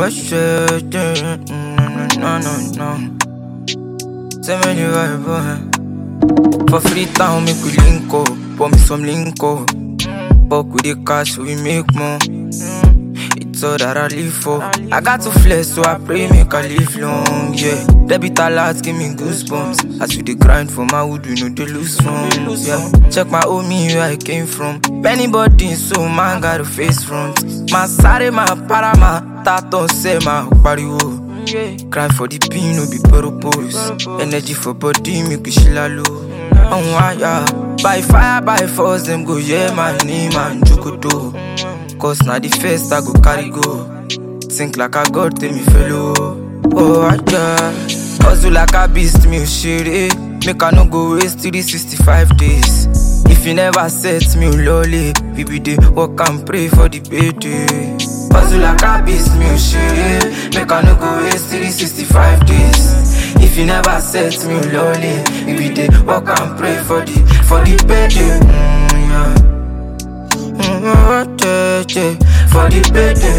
shit, no. Say me the vibe, For free town, make we link up. Pour me some link up. Fuck with the cash, we make more. It's all that I live for. I got to flex, so I pray make I live long, yeah. Debit alert, give me goosebumps. As we dey grind for my wood, we know they lose funds, yeah. Check my homie where I came from. Anybody, so man got a face front. My sare, my para, my tato, say my pariwo. Cry for the pain, no be purpose. Energy for body, make we shilalo. Oh, yeah. By fire, by force, them go, yeah, my name, man, Jokoto. Cause now the first I go carry go. Think like I got me fellow. Oh, yeah. Hustle like a beast, me shitty. Make I no go waste 365 days. If you never set me lolly, we be dey work and pray for the payday. Hustle like a beast, me shitty. Make I no go waste 365 days. If you never set me lolly, we be dey work and pray for the payday. Yeah. For the payday,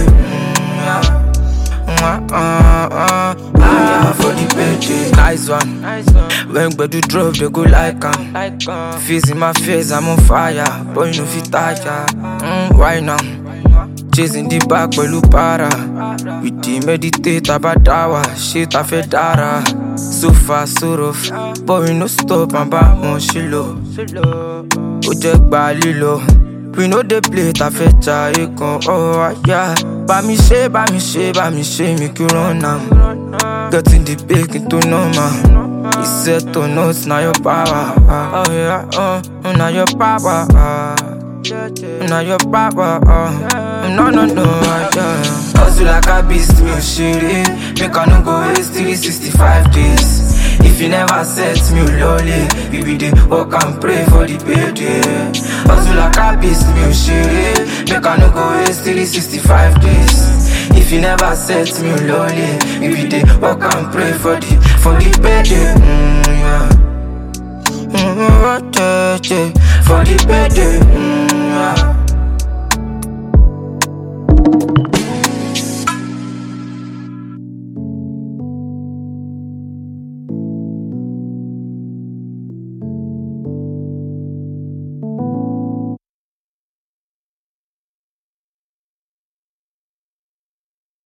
for the payday. Nice one. When Bedu drop, they go like am. Face in my face, I'm on fire. Boy, no fit tire. Why now? Chasing the back, belu para. We dey meditate about dawa. Shit, I feel dara. So far, so rough. But we no stop, I'm back on shilo. Ojek ba lilo. We know they play ta fecha ekon, oh yeah. Ba mi she, make you run am. Getting the bacon to normal. It's set or not, now your power. Oh yeah, now your power. Now your power. No, yeah. Hustle like a beast, me shitty. Make I no go waste 365 days. If you never set me lolly, we be dey work and pray for the payday. Hustle like a beast, me shitty. Make I no go waste 365 days. If you never set me lolly, we be dey work and pray for the payday. Yeah. For the payday.